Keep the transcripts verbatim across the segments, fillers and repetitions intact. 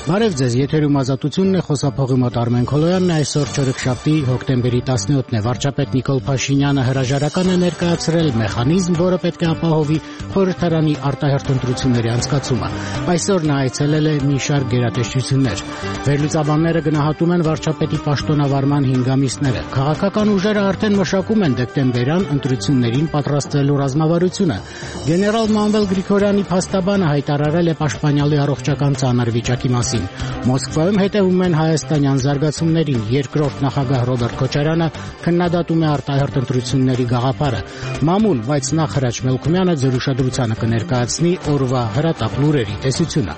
Բարև ձեզ, եթերում ազատությունն է, խոսափողի մոտ Արմեն Քոլոյանն է, այսօր չորեքշաբթի հոկտեմբերի տասնյոթն է, վարչապետ Նիկոլ Փաշինյանը հրաժարական է ներկայացրել մեխանիզմ, որը պետք է ապահովի խորհրդարանի արտահերթ ընտրությունների անցկացումը։ Այսօր նա այցելել է մի շարք գերատեսչություններ։ Վերլուծաբանները գնահատում են վարչապետի պաշտոնավարման հինգամիսները։ Քաղաքական ուժերը արդեն մշակում են դեկտեմբերյան ընտրություններին պատրաստվելու ռազմավարությունը։ Գեներալ Մանվել Գրիգորյանի փաստաբանը հայտարարել է պաշտպանյալի առողջական ծանր վիճակի մասին։ Մոսկվայում հետևում են հայաստանյան զարգացումներին։ Երկրորդ նախագահ Ռոբերտ Քոչարյանը քննադատում է արտահերթ ընտրությունների գաղափարը։ Մամուլ, բայց նախ Հրաչ Մելքումյանը ձեր ուշադրությանը կներկայացնի օրվա հրատապ լուրերի տեսությունը։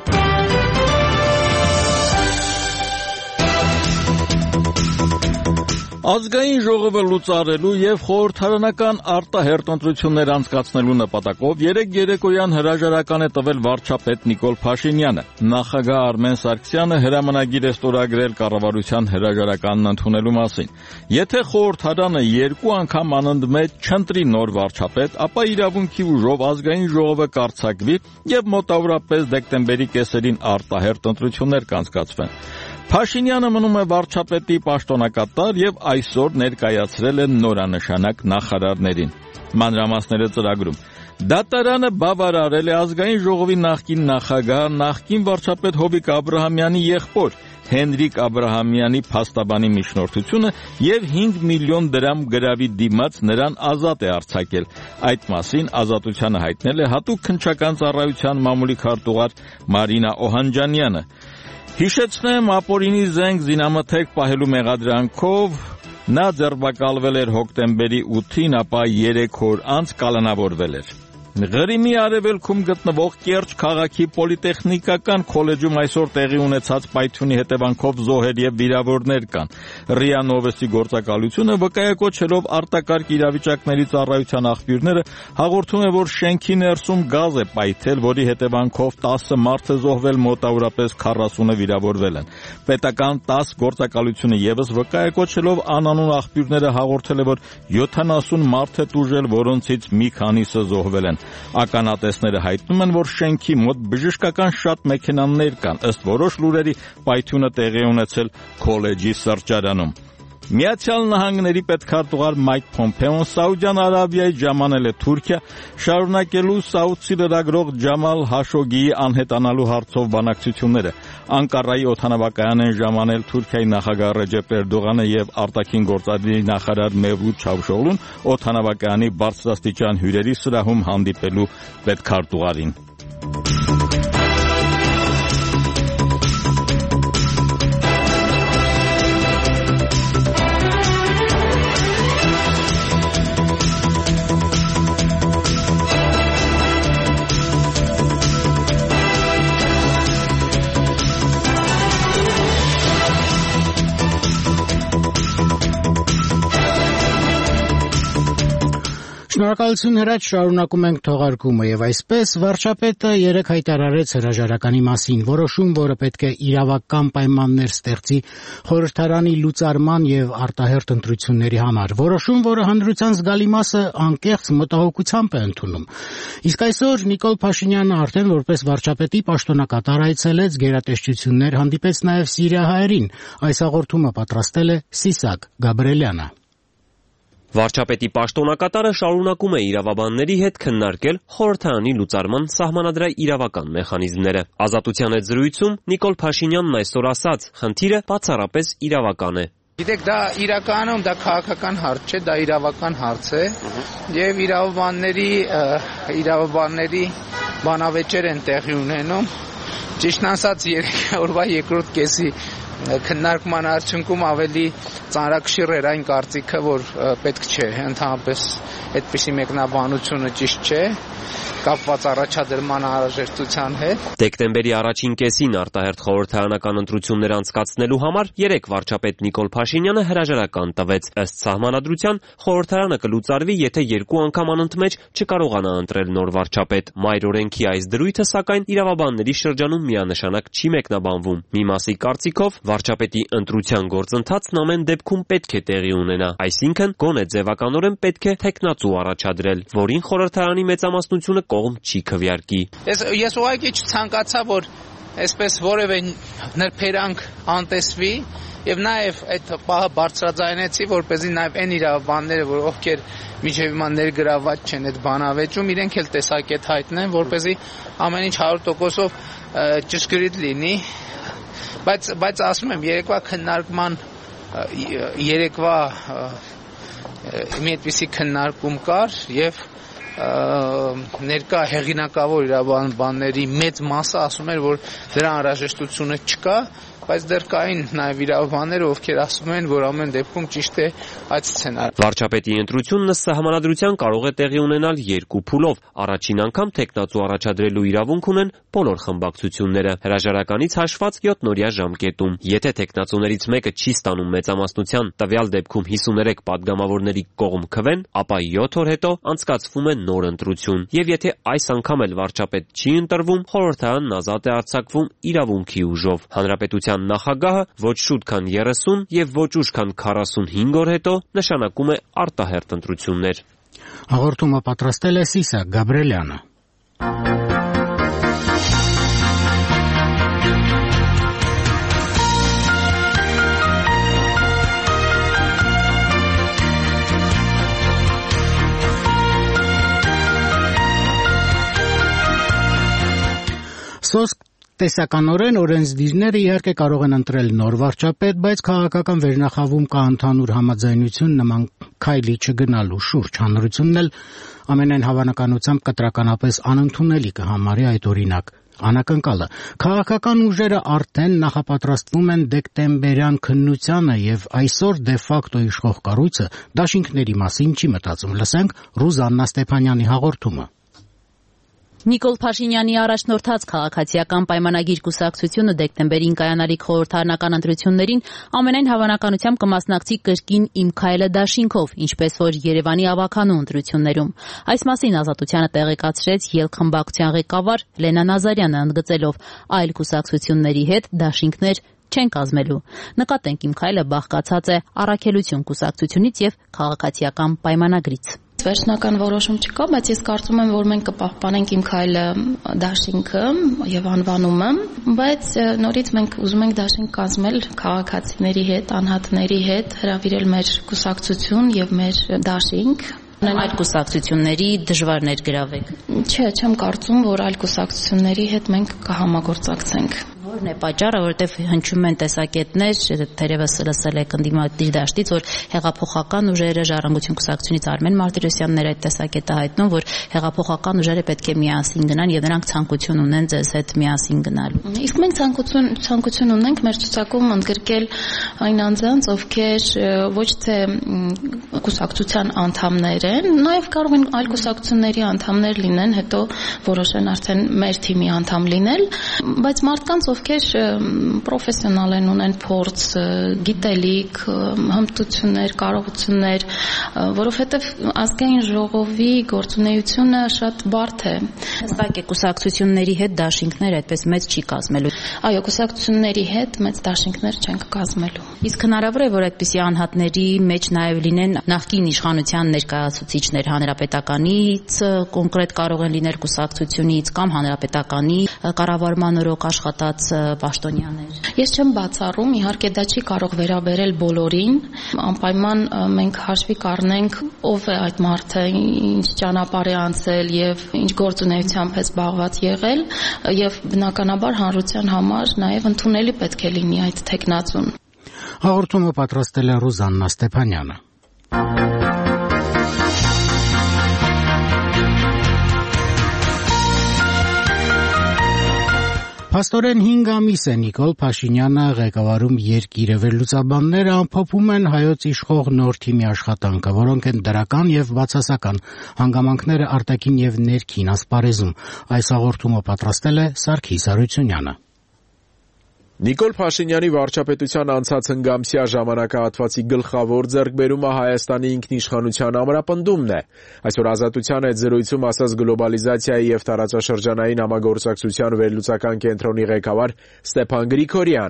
Ազգային ժողովը լուծարելու եւ խորհրդարանական արտահերթ ընտրություններ անցկացնելու նպատակով երեկ երեկոյան հրաժարական է տվել վարչապետ Նիկոլ Փաշինյանը։ Նախագահ Արմեն Սարգսյանը հրամանագիր է ստորագրել կառավարության հրաժարականն ընդունելու մասին։ Եթե խորհրդարանը երկու անգամ անընդմեջ չընտրի նոր վարչապետ, ապա իրավունքի ուժով ազգային ժողովը կառցակվի եւ մոտավորապես դեկտեմբերի կեսերին արտահերթ ընտրություններ կանցկացվեն։ Փաշինյանը մնում է վարչապետի պաշտոնակատար եւ այսօր ներկայացրել է նորանշանակ նախարարներին։ Մանրամասները ծրագրում։ Դատարանը բավարարել է ազգային ժողովի նախկին նախագահ, նախկին վարչապետ Հովիկ Աբրահամյանի եղբոր Հենրիկ Աբրահամյանի փաստաբանի միջնորդությունը եւ հինգ միլիոն դրամ գրավի դիմաց նրան ազատ է արձակել։ Այդ մասին Ազատությանը հայտնել է հատուկ քննչական ծառայության մամուլի քարտուղար Մարինա Օհանջանյանը։ Հիշեցնեմ, ապօրինի զենք զինամթերք պահելու մեղադրանքով նա ձերբակալվել էր հոկտեմբերի ութին, ապա երեք օր անց կալանավորվել էր։ Ղրիմի արևելքում գտնվող Կերճ քաղաքի պոլիտեխնիկական քոլեջում այսօր տեղի ունեցած պայթյունի հետևանքով զոհեր եւ վիրավորներ կան։ ՌԻԱ Նովոստի գործակալությունը վկայակոչելով արտակարգ իրավիճակների ծառայության աղբյուրները հաղորդում է, որ շենքի ներսում գազ է պայթել, որի հետևանքով տասը մարդ է զոհվել, մոտավորապես քառասունը վիրավորվել են։ Պետական տաս գործակալությունը եւս վկայակոչելով անանուն աղբյուրները հաղորդել է, որ յոթանասուն մարդ է տուժել, որոնցից մի քանիսը զոհվել են։ Ականատեսները հայտնում են, որ շենքի մոտ բժշկական շատ մեքենաներ կան, ըստ որոշ լուրերի պայթյունը տեղի ունեցել քոլեջի սրճարանում։ Միացյալ Նահանգների պետքարտուղար Մայք Փոմփեոն Սաուդյան Արաբիայի ժամանել է Թուրքիա, շարունակելու Սաուդցի լրագրող Ջամալ Հաշոգիի անհետանալու հարցով բանակցությունները։ Անկարայի օդանավակայան են ժամանել Թուրքիայի նախագահ Ռեջեփ Էրդողանը եւ արտաքին գործադիր նախարար Մեվլութ Չավուշօղլուն օդանավակայանի բարձրաստիճան հյուրերի սրահում հանդիպելու պետքարտուղարին։ Շնորհակալություն Հրաչ, շարունակում ենք թողարկումը եւ այսպես վարչապետը երեկ հայտարարեց հրաժարականի մասին, որոշում, որը պետք է իրավական պայմաններ ստեղծի խորհրդարանի լուծարման եւ արտահերթ ընտրությունների համար։ Որոշում, որը հանրության զգալի մասը անկեղծ մտահոգությամբ է ընդունում։ Իսկ այսօր Նիկոլ Փաշինյանը արդեն որպես վարչապետի պաշտոնակատար այցելեց գերատեսչություններ, հանդիպեց նաեւ սիրիահայերին։ Այս հաղորդումը պատրաստել է Սիսակ Գաբրելյանը։ Վարչապետի պաշտոնակատարը շարունակում է իրավաբանների հետ քննարկել խորհրդարանի լուծարման սահմանադրյալ իրավական մեխանիզմները։ Ազատության հետ զրույցում Նիկոլ Փաշինյանն այսօր ասաց, խնդիրը բացառապես իրավական է։ Գիտեք, դա իրականում դա քաղաքական հարց չէ, դա իրավական հարց է, եւ իրավաբանների իրավաբանների բանավեճեր են տեղի ունենում։ Ճիշտն ասած, երեք օրվա երկրորդ կեսի քննարկման արդյունքում ավելի ծանրակշիռ էր այն կարծիքը, որ պետք չէ, ընդհանրապես այդպիսի մեկնաբանությունը ճիշտ չէ, կապված առաջադրման անհրաժեշտության հետ։ Դեկտեմբերի առաջին կեսին արտահերթ խորհրդարանական ընտրություններ անցկացնելու համար երեկ վարչապետ Նիկոլ Փաշինյանը հրաժարական տվեց։ Ըստ սահմանադրության խորհրդարանը կլուծարվի, եթե երկու անգամ անընդմեջ չկարողանա ընտրել նոր վարչապետ։ Մայր օրենքի այս դրույթը, սակայն, իրավաբանների շրջանում միանշանակ չի մեկնաբանվում։ Մի մասի կարծիքով վարչապետի ընտրության գործընթացն ամեն դեպքում պետք է տեղի ունենա, այսինքն գոնե ձևականորեն պետք է թեկնածու առաջադրել, որին խորհրդարանի մեծամասնությունը կողմ չի քվեարկի։ Ես ես ուղղակի չցանկացա, որ այսպես որևէ նրբերանգ անտեսվի եւ նաեւ այդ պահը բարձրաձայնեցի, որպեսզի նաեւ այն իրավաբանները, որ ովքեր միջև հիմա ներգրաված չեն այդ բանավեճում, իրենք էլ տեսակետ հայտնեն, որպեսզի ամեն ինչ հարյուր տոկոսով ճշգրիտ լինի, բայց բայց ասում եմ, երեկվա քննարկման երեկվա մի այդպիսի քննարկում կար եւ ներկա հեղինակավոր իրավաբանների մեծ մասը ասում էր, որ դրա անհրաժեշտությունը չկա, բայց դեռ կային նաև իրավաբաններ, ովքեր ասում են, որ ամեն դեպքում ճիշտ է այդ սցենարը։ Վարչապետի ընտրությունը սահմանադրության կարող է տեղի ունենալ երկու փուլով։ Առաջին անգամ թեկնածու առաջադրելու իրավունք ունեն բոլոր խմբակցությունները, հրաժարականից հաշված յոթ-օրյա ժամկետում։ Եթե թեկնածուներից մեկը չի ստանում մեծամասնության, տվյալ դեպքում հիսուներեք падգամավորների կողմ քվեն, ապա յոթ օր հետո անցկացվում է նոր ընտրություն։ Եվ եթե այս անգամ էլ վարչապետ չի ընտրվում, խորհրդարանն ազատ է արձակվում իրավունքի ուժով։ Հանրապետության նախագահը ոչ շուտ քան երեսուն եւ ոչ ուշ քան քառասունհինգ օր հետո նշանակում է արտահերթ ընտրություններ։ Հաղորդումը պատրաստել է Սիսա Գաբրելյանը։ Սոսկ տեսականորեն օրենսդիրները իհարկե կարող են ընտրել նոր վարչապետ, բայց քաղաքական վերնախավում կա ընդհանուր համաձայնություն նման քայլի չգնալու շուրջ։ Հանրությունն էլ ամենայն հավանականությամբ կտրականապես անընդունելի կհամարի այդ օրինակ անակնկալը։ Քաղաքական ուժերը արդեն նախապատրաստվում են դեկտեմբերյան քննությանը եւ այսօր դե ֆակտո իշխող կառույցը դաշինքների մասին չի մտածում։ Լսենք Ռուզաննա Ստեփանյանի հաղորդումը։ Նիկոլ Փաշինյանի առաջնորդած քաղաքացիական պայմանագիր կուսակցությունը դեկտեմբերին կայանալիք խորհրդարանական ընտրություններին ամենայն հավանականությամբ կմասնակցի կրկին Իմ քայլը դաշինքով, ինչպես որ Երևանի ավականու ընտրություններում։ Այս մասին Ազատությանը տեղեկացրեց ԵԼ խմբակցության ղեկավար Լենա Նազարյանը, ընդգծելով այլ կուսակցությունների հետ դաշինքներ չեն կազմելու։ Նկատենք Իմ քայլը բաղկացած է Առաքելություն կուսակցությունից եւ քաղաքացիական պայմանագրից։ Վերջնական որոշում չկա, բայց ես կարծում եմ, որ մենք կպահպանենք Իմ քայլը դաշինքը եւ անվանումը, բայց նորից մենք ուզում ենք դաշինք կազմել քաղաքացիների հետ, անհատների հետ, հրավիրել մեր կուսակցություն եւ մեր դաշինք։ Այլ կուսակցությունների դժվար ներգրավեք։ Չէ, չեմ կարծում, որ այլ կուսակցությունների հետ մենք կհամագործակցենք։ Որն է պատճառը, որովհետև հնչում են տեսակետներ, թերևս լսել եք ընդդիմադիր դաշտից, որ հեղափոխական ուժերը, Ժառանգություն կուսակցությունից Արմեն Մարտիրոսյանն այդ տեսակետը հայտնում, որ հեղափոխական ուժերը պետք է միասին գնան եւ նրանք ցանկություն ունեն ձեզ հետ միասին գնալու։ Իսկ մենք ցանկություն ցանկություն ունենք մեր ցուցակում ընդգրկել այն անձանց, ովքեր ոչ թե կուսակցության անդամներ են, նաեւ կարող են այլ կուսակցությունների անդամներ լինեն, հետո որոշեն արդեն մեր թիմի անդամ լինել, բայց մարդկանց ովքեր պրոֆեսիոնալ են, ունեն փորձ, գիտելիք, հմտություններ, կարողություններ, որովհետև ազգային ժողովի գործունեությունը շատ բարդ է։ Հստակ է կուսակցությունների հետ դաշինքներ այդպես մեծ չի կազմելու։ Այո, կուսակցությունների հետ մեծ դաշինքներ չենք կազմելու։ Իսկ հնարավոր է, որ այդպիսի անհատների մեջ նաև լինեն նախկին իշխանության ներկայացուցիչներ հանրապետականից, կոնկրետ կարող են լինել կուսակցությունից կամ հանրապետականի կառավարման օրոք աշխատած պաշտոնյաներ։ Ես չեմ բացառում, իհարկե դա չի կարող վերաբերել բոլորին, անպայման մենք հաշվի կառնենք ով է այդ մարդը, ինչ ճանապարհ է անցել եւ ինչ գործունեությամբ է զբաղված եղել եւ բնականաբար հանրության համար նաեւ ընդունելի պետք է լինի այդ թեկնածուն։ Հաղորդումը պատրաստել է Ռուզաննա Ստեփանյանը։ Փաստորեն հինգ ամիս է Նիկոլ Փաշինյանը ղեկավարում երկիրը, վերլուծաբանները ամփոփում են հայոց իշխող նոր թիմի աշխատանքը, որոնք են դրական եւ բացասական հանգամանքները արտաքին եւ ներքին ասպարեզում։ Այս հաղորդումը պատրաստել է Սարգիս Արությունյանը։ Նիկոլ Փաշինյանի վարչապետության անցած հնգամսյա ժամանակահատվածի գլխավոր ձեռքբերումը Հայաստանի ինքնիշխանության ամրապնդումն է։ Այսօր Ազատության հետ զրույցում ասաց գլոբալիզացիայի եւ տարածաշրջանային համագործակցության վերլուծական կենտրոնի ղեկավար Ստեփան Գրիգորյանը։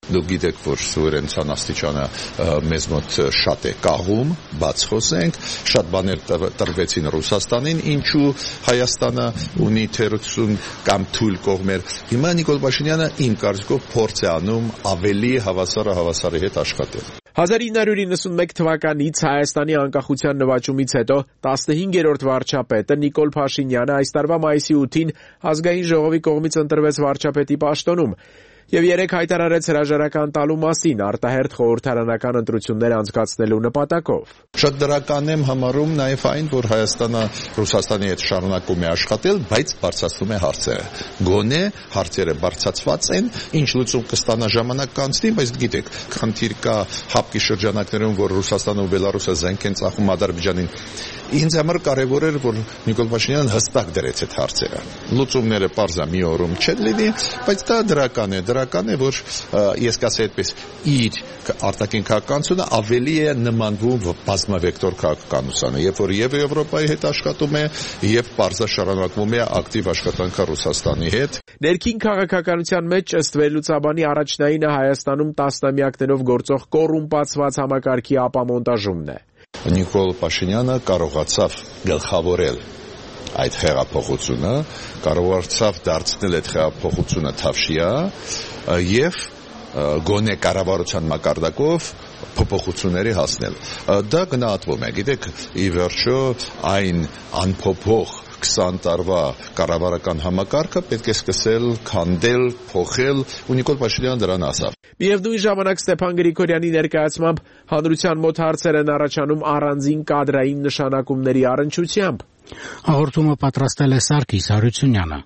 Դուք գիտեք, որ սուվերենության աստիճանը մեզ մոտ շատ է կաղում, բաց խոսենք, շատ բաներ տրվեցին Ռուսաստանին, ինչու Հայաստանը ունի թերություն կամ թույլ կողմեր։ Հիմա Նիկոլ Փաշինյանը իմ կարծիքով փորձ է անում ավելի հավասարը հավասարի հետ աշխատել։ հազար ինը հարյուր իննսունմեկ թվականից Հայաստանի անկախության նվաճումից հետո տասնհինգերորդ վարչապետը Նիկոլ Փաշինյանը այս տարվա մայիսի ութին ազգային ժողովի կողմից ընտրվեց վարչապետի պաշտոնում եւ երեք հայտարարեց հրաժարական տալու մասին արտահերթ խորհրդարանական ընտրություններ անցկացնելու նպատակով։ Շատ դրական եմ համարում նաեւ այն, որ Հայաստանը Ռուսաստանի հետ շարունակում է աշխատել, բայց բարձրացնում է հարցերը։ Գոնե հարցերը բարձրացված են, ինչ լուծում կստանա ժամանակ կանցնի, բայց գիտեք, խնդիր կա հապկի շրջանակներում, որ Ռուսաստանը ու Բելարուսը զենք են ծախում Ադրբեջանին։ Ինձ համար կարևոր էր, որ Նիկոլ Փաշինյանը հստակ դրեց այդ հարցերը։ Լուծումները պարզա մի օրում չեն լինի, բայց դա դրական է, դրական է, որ ես կասեի այդպես, իր արտաքին քաղաքականությունը ավելի է նմանվում բազմավեկտոր քաղաքականությանը, երբ որ եւ Եվրոպայի հետ աշխատում է, եւ պարզա շարունակվում է ակտիվ աշխատանքը Ռուսաստանի հետ։ Ներքին քաղաքականության մեջ ըստ վերլուծաբանի առաջնայինը Հայաստանում տասնամյակներով գործող կոռումպացված համակարգի ապամոնտաժումն է։ Նիկոլ Փաշինյանը կարողացավ գլխավորել այդ հեղափոխությունը, կարողացավ դարձնել այդ հեղափոխությունը թավշյա եւ գոնե կառավարության մակարդակով փոփոխությունների հասնել։ Դա գնահատվում է, գիտեք, ի վերջո այն անփոփոխ քսան տարվա կառավարական համակարգը պետք է սկսել քանդել, փոխել, ու Նիկոլ Փաշինյանը դրան ասավ։ Միևնույն ժամանակ Ստեփան Գրիգորյանի ներկայացմամբ հանրության մոտ հարցեր են առաջանում առանձին կադրային նշանակումների առնչությամբ։ Հաղորդումը պատրաստել է Սարգիս Հարությունյանը։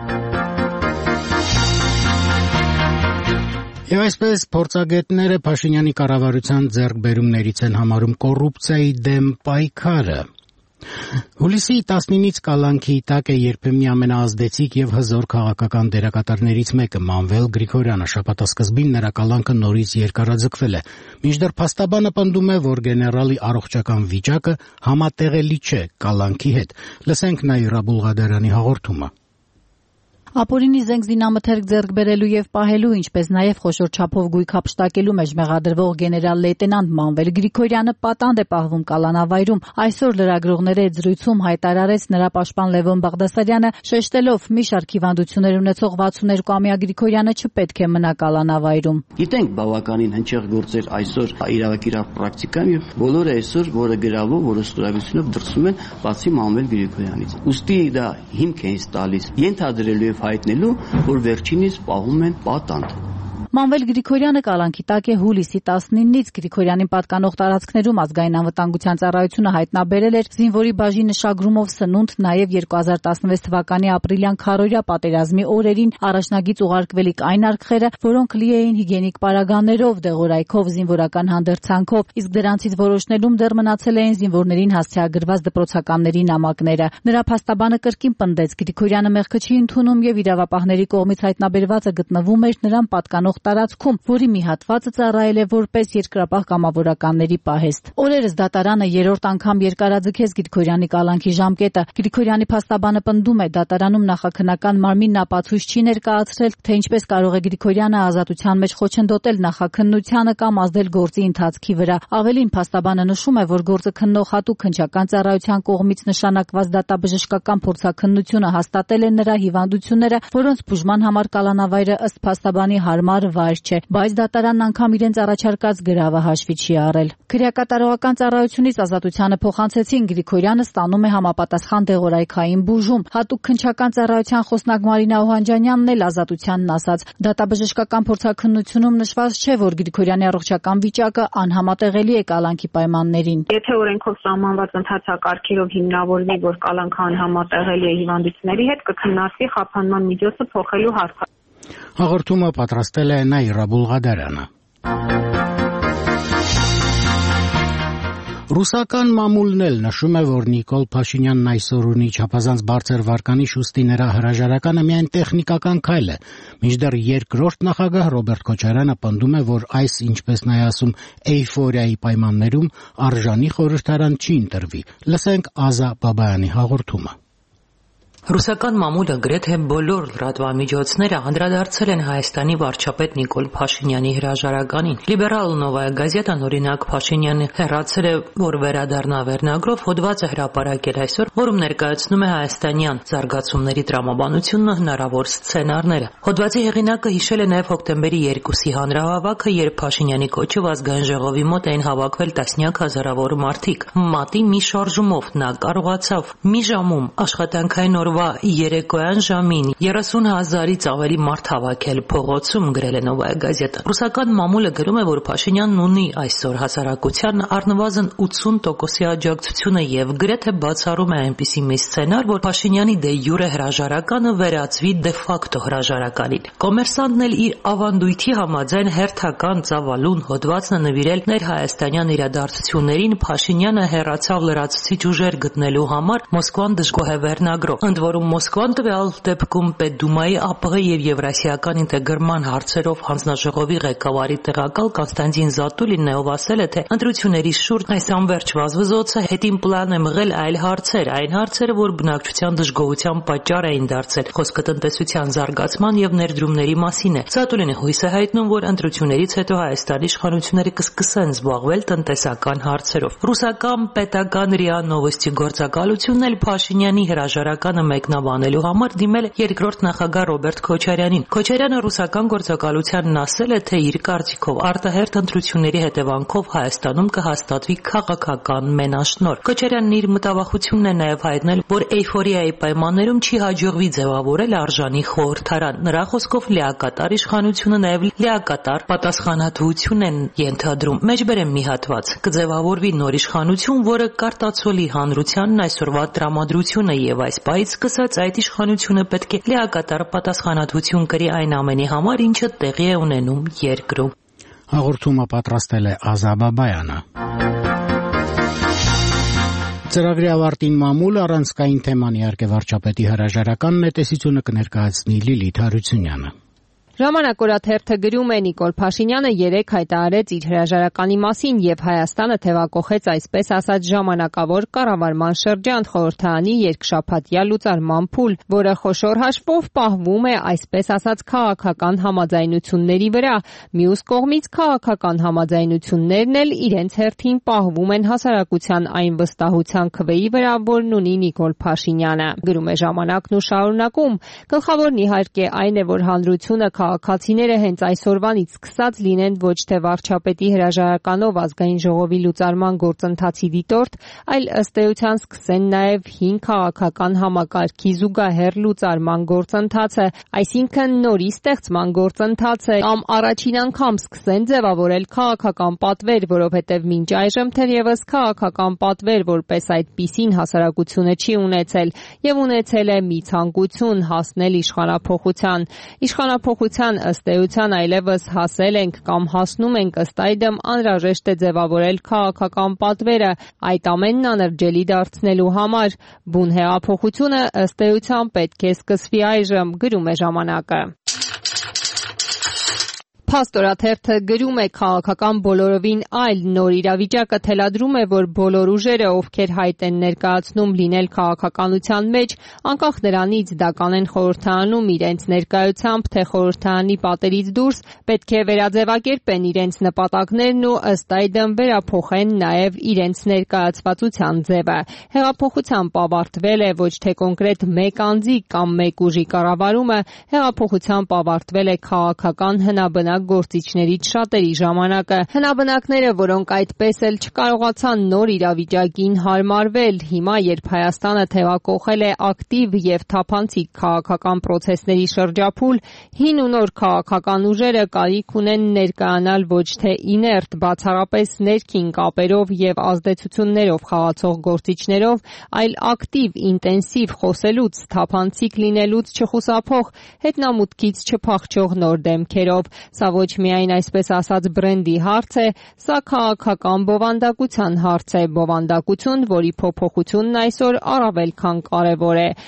Եվ այսպես փորձագետները Փաշինյանի կառավարության ձեռքբերումներից են համարում կոռուպցիայի դեմ պայքարը։ Հուլիսի տասնինից կալանքի տակ է երբեմնի ամենաազդեցիկ եւ հզոր քաղաքական դերակատարներից մեկը Մանվել Գրիգորյանը։ Շաբաթասկզբին նրա կալանքը նորից երկարաձգվել է։ Մինչդեռ փաստաբանը պնդում է, որ գեներալի առողջական վիճակը համատեղելի չէ կալանքի հետ։ Լսենք Նաիրա Բուլղադարյանի հաղորդումը։ Ապօրինի զենք զինամթերք ձեռք բերելու եւ պահելու, ինչպես նաեւ խոշոր չափով գույք հափշտակելու մեջ մեղադրվող գեներալ լեյտենանտ Մանվել Գրիգորյանը պատանդ է պահվում կալանավայրում։ Այսօր լրագրողների հետ զրույցում հայտարարեց նրա պաշտպան Լևոն Բաղդասարյանը, շեշտելով՝ մի շարք հիվանդություններ ունեցող վաթսունհինգամյա Գրիգորյանը չպետք է մնա կալանավայրում։ Գիտենք բավականին հնչեղ գործեր այսօր իրավակիրավ պրակտիկայում եւ բոլորը այսօր, որը գրավով, որը ստորագրությունով դրսում են, բացի Մանվել Գրիգորյանից։ Ոստի դա հիմք է ինձ տալիս ենթադրելու եւ հայտնելու, որ վերջինիս պահում են պատանդ։ Մանվել Գրիգորյանը կալանքի տակ է հուլիսի տասնինից։ Գրիգորյանին պատկանող տարածքներում ազգային անվտանգության ծառայությունը հայտնաբերել էր զինվորի բաժին նշագրումով սնունդ, նաև երկու հազար տասնվեց թվականի ապրիլյան քարոզիա պատերազմի օրերին առաջնագիծ ուղարկվելիք այն արկղերը, որոնք լի էին հիգիենիկ պարագաներով, դեղորայքով, զինվորական հանդերձանքով, իսկ դրանցից որոշնելում դեռ մնացել էին զինվորներին հասցեագրված դպրոցականների նամակները։ Նրա փաստաբանը կրկին պնդեց՝ Գրիգորյանը մեղքը չի ընդունում եւ իրավապահների կողմից հայտնաբերվածը գտնվում էր նրան պատկանող տարածքում, որի մի հատվածը ծառայել է որպես երկրապահ կամավորականների պահեստ։ Օրերս դատարանը երրորդ անգամ երկարաձգեց Գրիգորյանի կալանքի ժամկետը։ Գրիգորյանի փաստաբանը պնդում է, դատարանում նախաքննական մարմինն ապացույց չի ներկայացրել, թե ինչպես կարող է Գրիգորյանը ազատության մեջ խոչընդոտել նախաքննությանը կամ ազդել գործի ընթացքի վրա։ Ավելին, փաստաբանը նշում է, որ գործը քննող հատուկ քննչական ծառայության կողմից նշանակված դատաբժշկական փորձաքննությունը հաստատել է նրա հիվանդությունները, որոնց բուժման համար կալանավայրը ըստ փաստաբանի հարմար վայր չէ, բայց դատարանն անգամ իրենց առաջարկած գրավը հաշվի չի առել։ Քրեակատարողական ծառայությունից ազատությանը փոխանցեցին Գրիգորյանը ստանում է համապատասխան դեղորայքային բուժում։ Հատուկ քննչական ծառայության խոսնակ Մարինա Օհանջանյանն էլ ազատությանն ասաց. դատաբժշկական փորձաքննությունում նշված չէ, որ Գրիգորյանի առողջական վիճակը անհամատեղելի է կալանքի պայմաններին։ Եթե օրենքով սահմանված ընթացակարգերով հիմնավորվի, որ կալանքը անհամատեղելի է հիվանդությունների հետ, կքննարկվի խափանման միջոցը փոխելու հարցը։ Հաղորդումը պատրաստել է Նաիրա Բուլղադարյանը։ Ռուսական մամուլն էլ նշում է, որ Նիկոլ Փաշինյանն այսօր ունի չափազանց բարձր վարկանիշ, ուստի նրա հրաժարականը միայն տեխնիկական քայլ է։ Մինչդեռ երկրորդ նախագահ Ռոբերտ Քոչարյանը պնդում է, որ այս, ինչպես նա ասում, էյֆորիայի պայմաններում արժանի խորհրդարան չի ընտրվի։ Լսենք Ազա Բաբայանի հաղորդումը։ Ռուսական մամուլը գրեթե բոլոր լրատվամիջոցները անդրադարձել են Հայաստանի վարչապետ Նիկոլ Փաշինյանի հրաժարականին։ Լիբերալ Նովայա գազետան օրինակ Փաշինյանը հերացել է, որ վերադառնա վերնագրով հոդված է հրապարակել այսօր, որում ներկայացնում է հայաստանյան զարգացումների տրամաբանությունն ու հնարավոր սցենարները։ Հոդվածի հեղինակը հիշել է նաև հոկտեմբերի երկուսի հանրահավաքը, երբ Փաշինյանի կոչով ազգային ժողովի մոտ էին հավաքվել տասնյակ հազարավոր մարդիկ։ Մատի մի շարժումով նա կարողացավ մի ժամում աշխատանքային օրվա երեկոյան ժամին երեսուն հազարից ավելի մարդ հավաքել փողոցում, գրել է Նովայա գազետը։ Ռուսական մամուլը գրում է, որ Փաշինյանն ունի այսօր հասարակության առնվազն ութսուն տոկոսի աջակցությունը եւ գրեթե բացառում է այնպիսի մի սցենար, որ Փաշինյանի դե յուրե հրաժարականը վերածվի դե ֆակտո հրաժարականին։ Կոմերսանտն էլ իր ավանդույթի համաձայն հերթական ծավալուն հոդվածն է նվիրել ներհայաստանյան իրադարձություններին Փաշինյանը հեռացավ լրացուցիչ ուժեր գտնելու համար Մոսկվան դժգոհ է վերնագրով, ընդ որում Մոսկվան տվյալ դեպքում Պետդումայի ԱՊՂ եւ Եվրասիական ինտեգրման հարցերով հանձնաժողովի ղեկավարի տեղակալ Կոնստանտին Զատուլինն ով ասել է, թե ընտրությունների շուրջ այս անվերջ վազվզոցը հետին պլան է մղել այլ հարցեր, այն հարցերը, որ բնակչության դժգոհության պատճառ էին դարձել, խոսքը տնտեսության զարգացման եւ ներդրումների մասին է։ Զատուլինը հույս է հայտնում, որ ընտրություններից հետո Հայաստանի իշխանությունները կսկսեն զբաղվել տնտեսական հարցերով։ Ռուսական պետական ՌԻԱ Նովոստի գործակալությունն էլ Փաշինյանի հրաժարականը մեկնաբանելու համար դիմել երկրորդ նախագահ Ռոբերտ Քոչարյանին։ Քոչարյանը ռուսական գործակալությանն ասել է, թե իր կարծիքով արտահերթ ընտրությունների հետևանքով Հայաստանում կհաստատվի քաղաքական մենաշնորհ։ Քոչարյանն իր մտավախությունն է նաև հայտնել, որ էյֆորիայի պայմաններում չի հաջողվի ձևավորել արժանի խորհրդարան։ Նրա խոսքով լիակատար իշխանությունը նաև լիակատար պատասխանատվություն են ենթադրում։ Մեջբերեմ մի հատված. կձևավորվի նոր իշխանություն, որը կարտացոլի հանրությանն այսօրվա տրամադրությունը եւ այս պահից սկսած այդ իշխանությունը պետք է լիակատար պատասխանատվություն կրի այն ամենի համար, ինչը տեղի է ունենում երկրում։ Հաղորդումը պատրաստել է Ազա Բաբայանը։ Ծրագրի ավարտին մամուլ առանցքային թեման իհարկե վարչապետի հրաժարականն է, տեսությունը կներկայացնի Լիլիթ Հարությունյանը։ Ժամանակ օրաթերթը գրում է Նիկոլ Փաշինյանը երեկ հայտարարեց իր հրաժարականի մասին եւ Հայաստանը թեւակոխեց այսպես ասած ժամանակավոր կառավարման շրջան խորհրդարանի երկշաբաթյա լուծարման փուլ, որը խոշոր հաշվով պահվում է այսպես ասած քաղաքական համաձայնությունների վրա։ Մյուս կողմից քաղաքական համաձայնություններն էլ իրենց հերթին պահվում են հասարակության այն վստահության քվեի վրա, որն ունի Նիկոլ Փաշինյանը։ Գրում է ժամանակն ու շարունակում. գլխավորն իհարկե այն է, որ հանրությունը քաղաքացիները հենց այսօրվանից սկսած լինեն ոչ թե վարչապետի հրաժարականով ազգային ժողովի լուծարման գործընթացի դիտորդ, այլ ըստ էության սկսեն նաև հին քաղաքական համակարգի զուգահեռ լուծարման գործընթացը, այսինքն նորի ստեղծման գործընթացը, կամ առաջին անգամ սկսեն ձևավորել քաղաքական պատվեր, որովհետև մինչ այժմ թերևս քաղաքական պատվեր որպես այդպիսին հասարակությունը չի ունեցել եւ ունեցել է մի ցանկություն հասնել իշխանափոխության։ Իշխանափոխության ըստ էության այլևս հասել ենք կամ հասնում ենք, ըստ այդմ անհրաժեշտ է ձևավորել քաղաքական պատվերը այդ ամենն անրջելի դարձնելու համար։ Բուն հեղափոխությունը ըստ էության պետք է սկսվի այժմ, գրում է ժամանակը։ Փաստորաթերթը գրում է քաղաքական բոլորովին այլ նոր իրավիճակը թելադրում է, որ բոլոր ուժերը, ովքեր հայտ են ներկայացնում լինել քաղաքականության մեջ, անկախ նրանից դա կանեն խորհրդարանում իրենց ներկայությամբ, թե խորհրդարանի պատերից դուրս, պետք է վերաձևակերպեն իրենց նպատակներն ու ըստ այդմ վերափոխեն նաև իրենց ներկայացվածության ձևը։ Հեղափոխությամբ ավարտվել է ոչ թե կոնկրետ մեկ անձի կամ մեկ ուժի կառավարումը, հեղափոխությամբ ավարտվել է քաղաքական հնաբնակ գործիչներից շատերի ժամանակը։ Հնաբնակները, որոնք այդպես էլ չկարողացան նոր իրավիճակին հարմարվել, հիմա երբ Հայաստանը թևակողել է ակտիվ եւ թափանցիկ քաղաքական պրոցեսների շրջափուլ, հին ու նոր քաղաքական ուժերը կարիք ունեն ներկայանալ ոչ թե իներտ, բացառապես ներքին կապերով եւ ազդեցություններով խաղացող գործիչներով, այլ ակտիվ, ինտենսիվ խոսելուց, թափանցիկ լինելուց չխուսափող, հետնամուտքից չփախչող նոր դեմքերով։ Սա ոչ միայն այսպես ասած բրենդի հարց է, սա քաղաքական բովանդակության հարց է, բովանդակություն, որի փոփոխությունն այսօր առավել քան կարևոր է։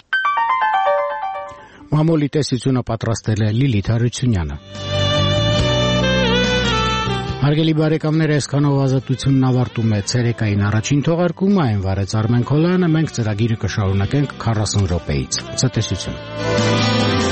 Մամուլի տեսությունը պատրաստել է Լիլիթ Հարությունյանը։ Հարգելի բարեկամներ, այսքանով ազատությունն ավարտում է ցերեկային առաջին թողարկումը, այն վարեց Արմեն Քոլյանը, մենք ծրագիրը կշարունակենք քառասուն րոպեից։ Ցտեսություն։